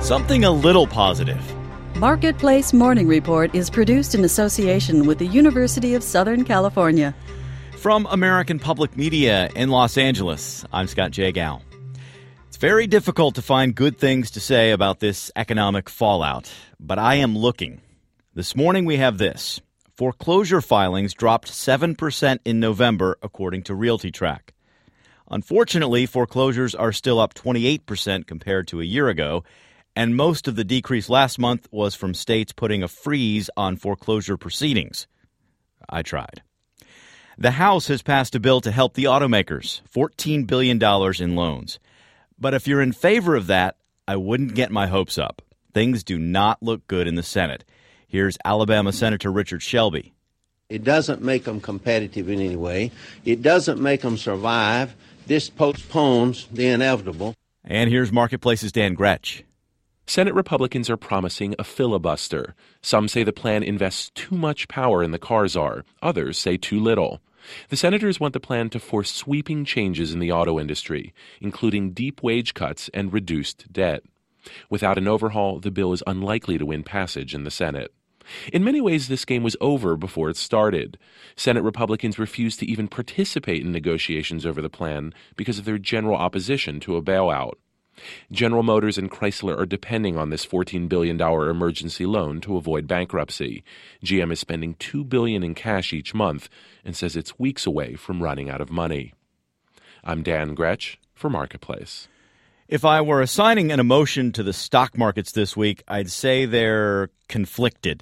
something a little positive. Marketplace Morning Report is produced in association with the University of Southern California. From American Public Media in Los Angeles, I'm Scott Jagow. It's very difficult to find good things to say about this economic fallout, but I am looking. This morning we have this. Foreclosure filings dropped 7% in November, according to RealtyTrack. Unfortunately, foreclosures are still up 28% compared to a year ago, and most of the decrease last month was from states putting a freeze on foreclosure proceedings. I tried. The House has passed a bill to help the automakers, $14 billion in loans. But if you're in favor of that, I wouldn't get my hopes up. Things do not look good in the Senate. Here's Alabama Senator Richard Shelby. It doesn't make them competitive in any way. It doesn't make them survive. This postpones the inevitable. And here's Marketplace's Dan Gretsch. Senate Republicans are promising a filibuster. Some say the plan invests too much power in the car czar. Others say too little. The senators want the plan to force sweeping changes in the auto industry, including deep wage cuts and reduced debt. Without an overhaul, the bill is unlikely to win passage in the Senate. In many ways, this game was over before it started. Senate Republicans refused to even participate in negotiations over the plan because of their general opposition to a bailout. General Motors and Chrysler are depending on this $14 billion emergency loan to avoid bankruptcy. GM is spending $2 billion in cash each month and says it's weeks away from running out of money. I'm Dan Gretsch for Marketplace. If I were assigning an emotion to the stock markets this week, I'd say they're conflicted.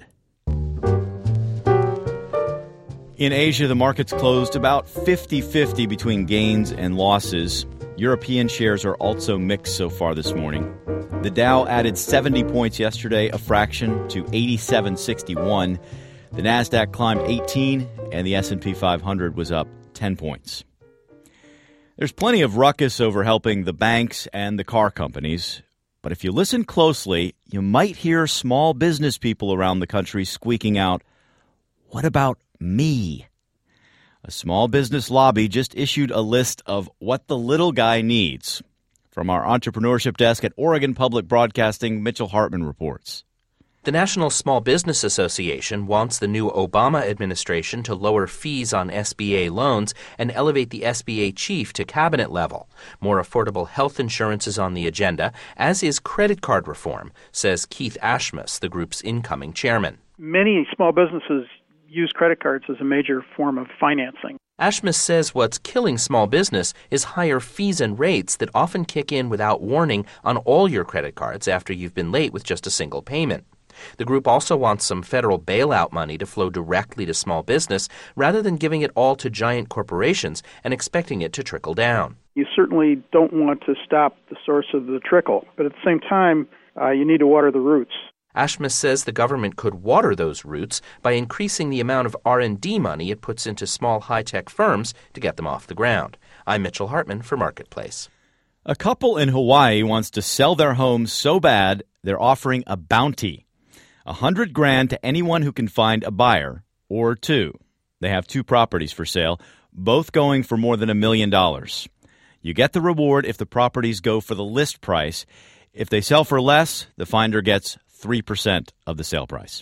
In Asia, the markets closed about 50-50 between gains and losses. European shares are also mixed so far this morning. The Dow added 70 points yesterday, a fraction, to 8761. The Nasdaq climbed 18, and the S&P 500 was up 10 points. There's plenty of ruckus over helping the banks and the car companies. But if you listen closely, you might hear small business people around the country squeaking out, "What about me?" A small business lobby just issued a list of what the little guy needs. From our entrepreneurship desk at Oregon Public Broadcasting, Mitchell Hartman reports. The National Small Business Association wants the new Obama administration to lower fees on SBA loans and elevate the SBA chief to cabinet level. More affordable health insurance is on the agenda, as is credit card reform, says Keith Ashmus, the group's incoming chairman. Many small businesses use credit cards as a major form of financing. Ashmus says what's killing small business is higher fees and rates that often kick in without warning on all your credit cards after you've been late with just a single payment. The group also wants some federal bailout money to flow directly to small business rather than giving it all to giant corporations and expecting it to trickle down. You certainly don't want to stop the source of the trickle, but at the same time, you need to water the roots. Ashmus says the government could water those roots by increasing the amount of R&D money it puts into small high-tech firms to get them off the ground. I'm Mitchell Hartman for Marketplace. A couple in Hawaii wants to sell their home so bad they're offering a bounty. $100,000 to anyone who can find a buyer, or two. They have two properties for sale, both going for more than $1 million. You get the reward if the properties go for the list price. If they sell for less, the finder gets 3% of the sale price.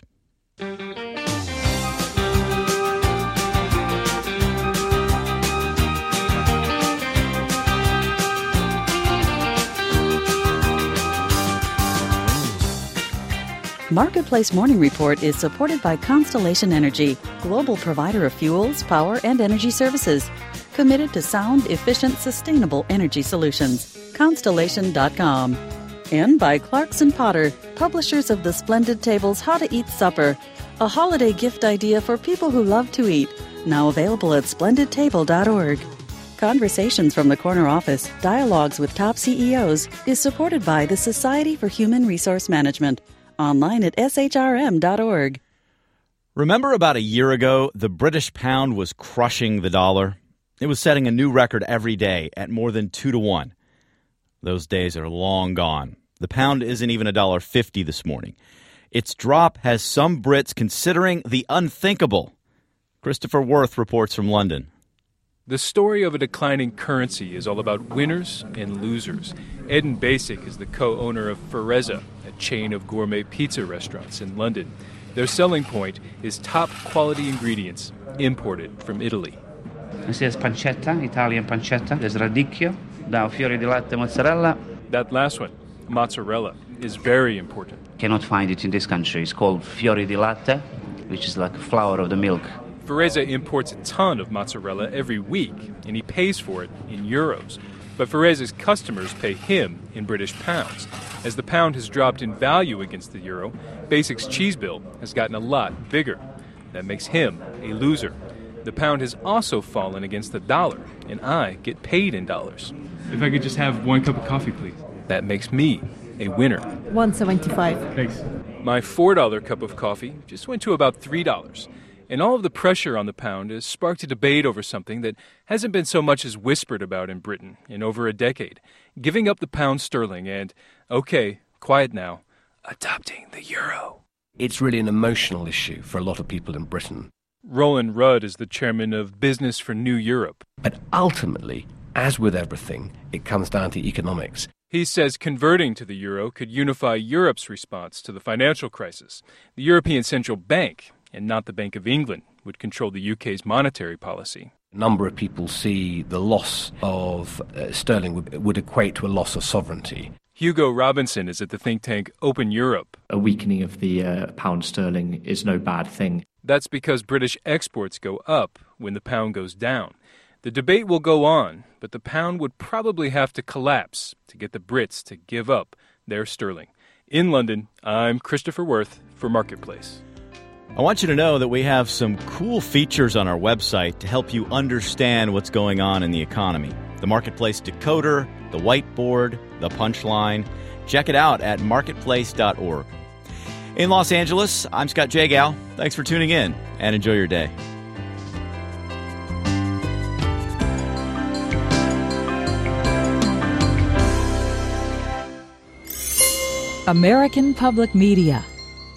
Marketplace Morning Report is supported by Constellation Energy, global provider of fuels, power, and energy services. Committed to sound, efficient, sustainable energy solutions. Constellation.com. And by Clarkson Potter, publishers of the Splendid Table's How to Eat Supper, a holiday gift idea for people who love to eat. Now available at splendidtable.org. Conversations from the Corner Office, Dialogues with Top CEOs, is supported by the Society for Human Resource Management. Online at shrm.org. Remember about a year ago, the British pound was crushing the dollar? It was setting a new record every day at more than 2-1. Those days are long gone. The pound isn't even $1.50 this morning. Its drop has some Brits considering the unthinkable. Christopher Worth reports from London. The story of a declining currency is all about winners and losers. Eden Basic is the co-owner of Ferrezza, a chain of gourmet pizza restaurants in London. Their selling point is top-quality ingredients imported from Italy. This is pancetta, Italian pancetta. There's radicchio, da fiori di latte mozzarella. That last one, mozzarella, is very important. Cannot find it in this country. It's called fiori di latte, which is like flour of the milk. Ferrezza imports a ton of mozzarella every week, and he pays for it in euros. But Ferrezza's customers pay him in British pounds. As the pound has dropped in value against the euro, Basic's cheese bill has gotten a lot bigger. That makes him a loser. The pound has also fallen against the dollar, and I get paid in dollars. If I could just have 1 cup of coffee, please. That makes me a winner. $1.75. Thanks. My $4 cup of coffee just went to about $3. And all of the pressure on the pound has sparked a debate over something that hasn't been so much as whispered about in Britain in over a decade. Giving up the pound sterling and, okay, quiet now, adopting the euro. It's really an emotional issue for a lot of people in Britain. Roland Rudd is the chairman of Business for New Europe. But ultimately, as with everything, it comes down to economics. He says converting to the euro could unify Europe's response to the financial crisis. The European Central Bank, and not the Bank of England, would control the UK's monetary policy. A number of people see the loss of sterling would equate to a loss of sovereignty. Hugo Robinson is at the think tank Open Europe. A weakening of the pound sterling is no bad thing. That's because British exports go up when the pound goes down. The debate will go on, but the pound would probably have to collapse to get the Brits to give up their sterling. In London, I'm Christopher Worth for Marketplace. I want you to know that we have some cool features on our website to help you understand what's going on in the economy. The Marketplace Decoder, the Whiteboard, the Punchline. Check it out at marketplace.org. In Los Angeles, I'm Scott Jagow. Thanks for tuning in and enjoy your day. American Public Media.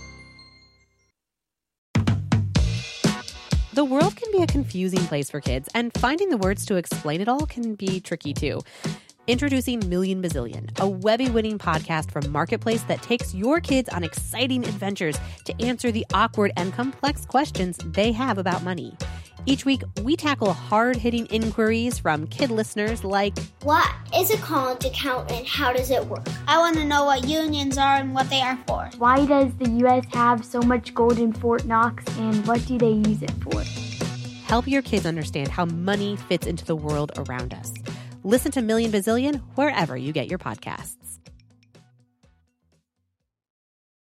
The world can be a confusing place for kids, and finding the words to explain it all can be tricky too. Introducing Million Bazillion, a Webby-winning podcast from Marketplace that takes your kids on exciting adventures to answer the awkward and complex questions they have about money. Each week, we tackle hard-hitting inquiries from kid listeners like, what is a college account and how does it work? I want to know what unions are and what they are for. Why does the U.S. have so much gold in Fort Knox and what do they use it for? Help your kids understand how money fits into the world around us. Listen to Million Bazillion wherever you get your podcasts.